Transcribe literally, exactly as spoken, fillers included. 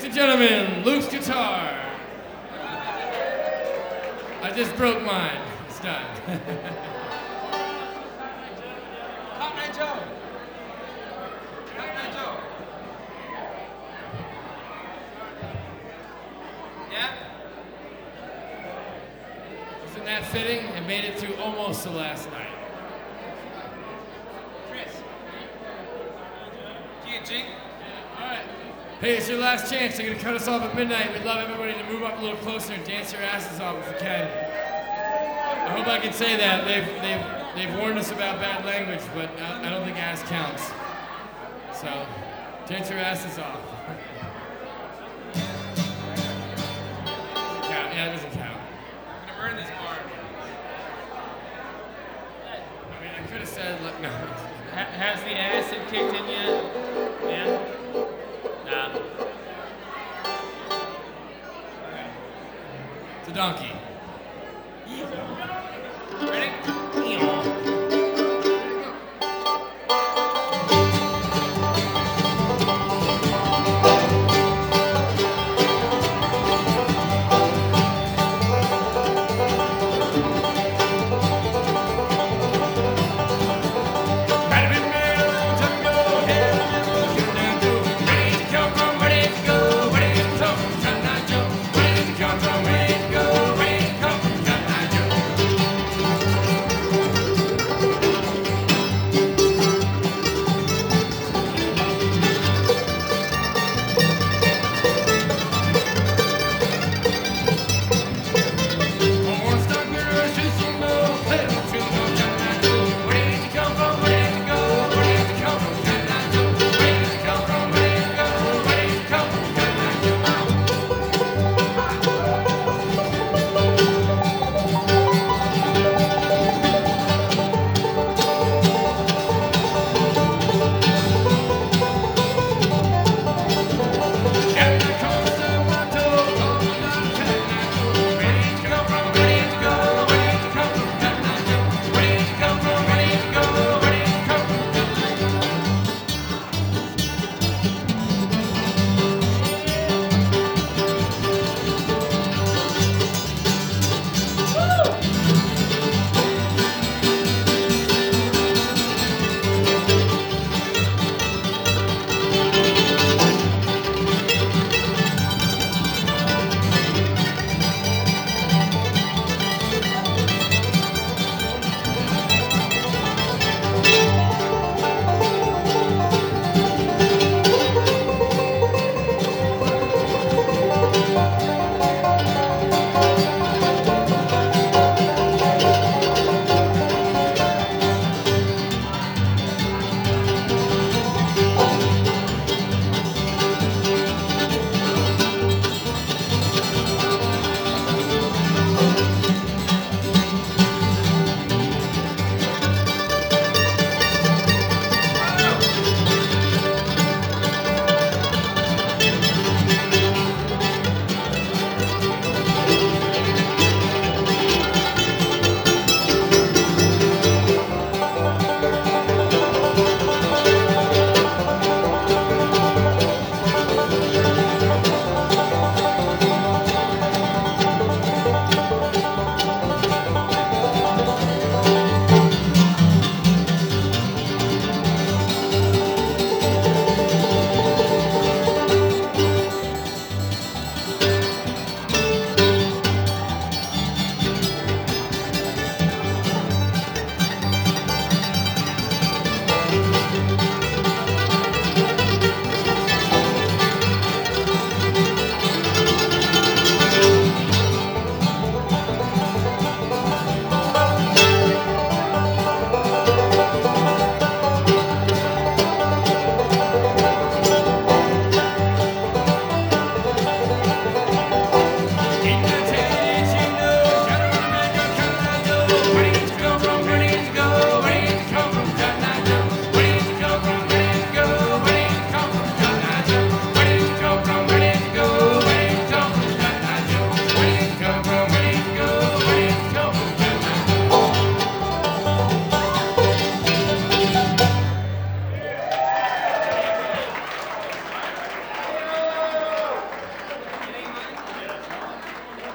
Ladies and gentlemen, Luke's guitar. I just broke mine. It's done. Cotton Eye Joe. Cotton Eye Joe. Yeah? Isn't that fitting? It made it through almost the last night. Chris. G and G. All right. Hey, it's your last chance. They're going to cut us off at midnight. We'd love everybody to move up a little closer and dance your asses off if you can. I hope I can say that. They've, they've, they've warned us about bad language, but I, I don't think ass counts. So, dance your asses off. Count. Yeah, it doesn't count. I'm gonna burn this bar. I mean, I could have said, like, no. Ha- has the acid kicked in yet? Yeah? Nah. It's a donkey.